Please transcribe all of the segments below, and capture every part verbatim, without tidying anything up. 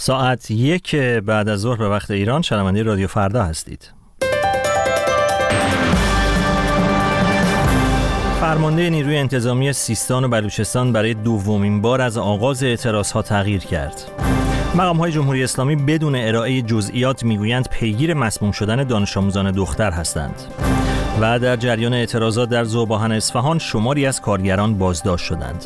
ساعت یک بعد از ظهر به وقت ایران شنونده رادیو فردا هستید. فرمانده نیروی انتظامی سیستان و بلوچستان برای دومین بار از آغاز اعتراضها تغییر کرد. مقام‌های جمهوری اسلامی بدون ارائه جزئیات میگویند پیگیر مسموم شدن دانش آموزان دختر هستند. و در جریان اعتراضات در ذوباهن اصفهان شماری از کارگران بازداشت شدند.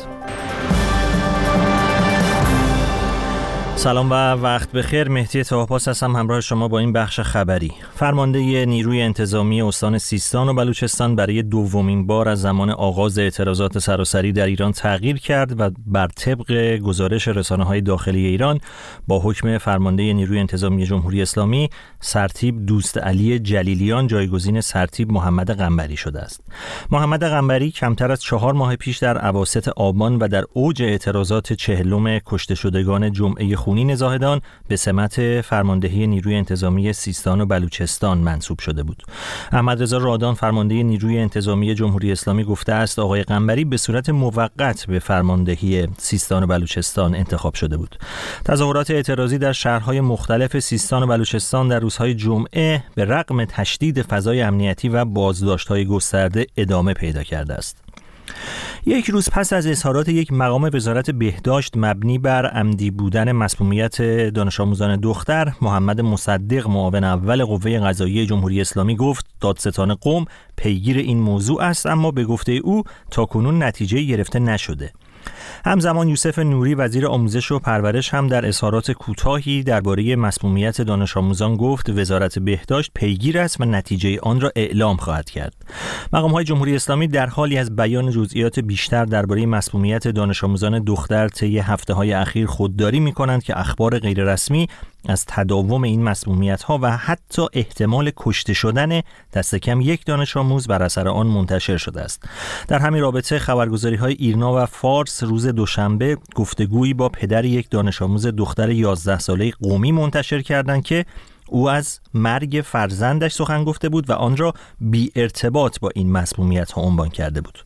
سلام و وقت بخیر. مهدی طاه‌پاس هستم همراه شما با این بخش خبری. فرمانده نیروی انتظامی استان سیستان و بلوچستان برای دومین بار از زمان آغاز اعتراضات سراسری در ایران تغییر کرد و بر طبق گزارش رسانه‌های داخلی ایران با حکم فرمانده نیروی انتظامی جمهوری اسلامی سرتیپ دوست علی جلیلیان جایگزین سرتیپ محمد قنبری شده است. محمد قنبری کمتر از چهار ماه پیش در اواسط آبان و در اوج اعتراضات چهلم کشته شدگان جمعه خونین زاهدان به سمت فرماندهی نیروی انتظامی سیستان و بلوچستان منصوب شده بود. احمد رضا رادان فرمانده نیروی انتظامی جمهوری اسلامی گفته است آقای قنبری به صورت موقت به فرماندهی سیستان و بلوچستان انتخاب شده بود. تظاهرات اعتراضی در شهرهای مختلف سیستان و بلوچستان در روزهای جمعه به رغم تشدید فضای امنیتی و بازداشت‌های گسترده ادامه پیدا کرده است. یک روز پس از اظهارات یک مقام وزارت بهداشت مبنی بر عمدی بودن مسمومیت دانش آموزان دختر، محمد مصدق معاون اول قوه قضاییه جمهوری اسلامی گفت دادستان قم پیگیر این موضوع است، اما به گفته او تاکنون نتیجه گرفته نشده. همزمان یوسف نوری وزیر آموزش و پرورش هم در اظهارات کوتاهی درباره مسمومیت دانش آموزان گفت وزارت بهداشت پیگیر است و نتیجه آن را اعلام خواهد کرد. مقام‌های جمهوری اسلامی در حالی از بیان جزئیات بیشتر درباره مسمومیت دانش آموزان دختر طی هفته‌های اخیر خودداری می‌کنند که اخبار غیررسمی از تداوم این مسمومیت‌ها و حتی احتمال کشته شدن دست کم یک دانش آموز بر اثر آن منتشر شده است. در همین رابطه خبرگزاری‌های ایرنا و فارس روز دوشنبه گفتگویی با پدر یک دانش آموز دختر یازده ساله قمی منتشر کردند که او از مرگ فرزندش سخن گفته بود و آن را بی ارتباط با این مسمومیت‌ها عنوان کرده بود.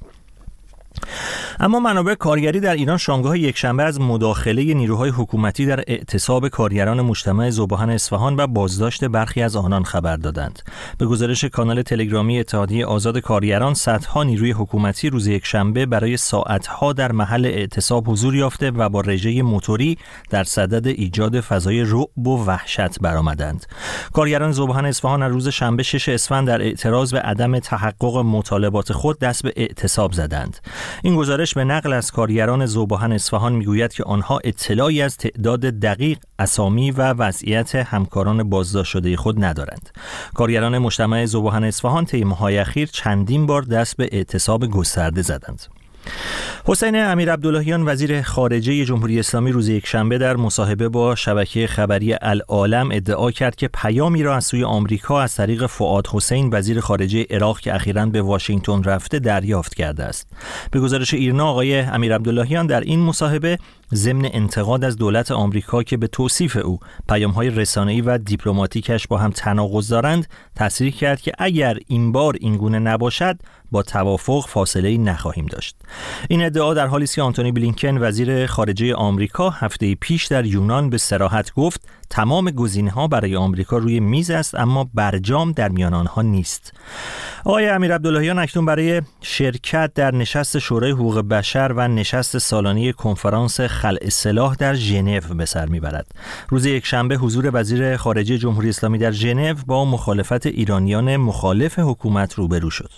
اما منابع کارگری در ایران شامگاه یکشنبه از مداخله نیروهای حکومتی در اعتصاب کارگران مجتمع ذوباهن اصفهان و بازداشت برخی از آنان خبر دادند. به گزارش کانال تلگرامی اتحادیه آزاد کارگران، صدها نیروی حکومتی روز یکشنبه برای ساعتها در محل اعتصاب حضور یافته و با رژه موتوری در صدد ایجاد فضای رعب و وحشت برآمدند. کارگران ذوباهن اصفهان از روز شنبه شش اسفند در اعتراض به عدم تحقق مطالبات خود دست به اعتصاب زدند. این گزارش به نقل از کارگران ذوباهن اصفهان میگوید که آنها اطلاعی از تعداد دقیق، اسامی و وضعیت همکاران بازداشت شده خود ندارند. کارگران مجتمع ذوباهن اصفهان طی ماه‌های اخیر چندین بار دست به اعتصاب گسترده زدند. حسین امیرعبداللهیان وزیر خارجه جمهوری اسلامی روز یکشنبه در مصاحبه با شبکه خبری العالم ادعا کرد که پیامی را از سوی آمریکا از طریق فؤاد حسین وزیر خارجه عراق که اخیراً به واشنگتن رفته دریافت کرده است. به گزارش ایرنا آقای امیرعبداللهیان در این مصاحبه ضمن انتقاد از دولت آمریکا که به توصیف او پیام‌های رسانه‌ای و دیپلماتیکش با هم تناقض دارند تصریح کرد که اگر این بار این گونه نباشد با توافق فاصله‌ای نخواهیم داشت. این ادعا در حالی است که آنتونی بلینکن وزیر خارجه آمریکا هفته پیش در یونان به صراحت گفت تمام گزینه‌ها برای آمریکا روی میز است اما برجام در میان آنها نیست. آقای امیرعبداللهیان اکنون برای شرکت در نشست شورای حقوق بشر و نشست سالانه کنفرانس خلع سلاح در ژنو به سر میبرد. روز یکشنبه حضور وزیر خارجه جمهوری اسلامی در ژنو با مخالفت ایرانیان مخالف حکومت روبرو شد.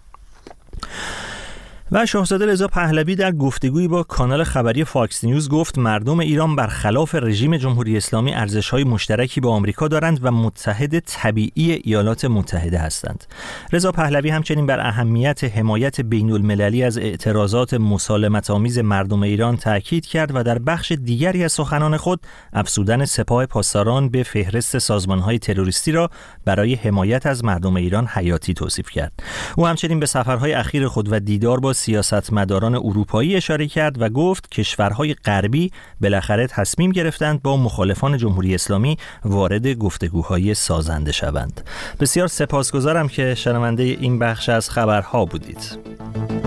و شاهزاده رضا پهلوی در گفتگویی با کانال خبری فاکس نیوز گفت مردم ایران برخلاف رژیم جمهوری اسلامی ارزش‌های مشترکی با آمریکا دارند و متحد طبیعی ایالات متحده هستند. رضا پهلوی همچنین بر اهمیت حمایت بین‌المللی از اعتراضات مسالمت‌آمیز مردم ایران تاکید کرد و در بخش دیگری از سخنان خود افزودن سپاه پاسداران به فهرست سازمان‌های تروریستی را برای حمایت از مردم ایران حیاتی توصیف کرد. او همچنین به سفرهای اخیر خود و دیدار با سیاستمداران اروپایی اشاره کرد و گفت کشورهای غربی بالاخره تصمیم گرفتند با مخالفان جمهوری اسلامی وارد گفتگوهای سازنده شوند. بسیار سپاسگزارم که شنونده این بخش از خبرها بودید.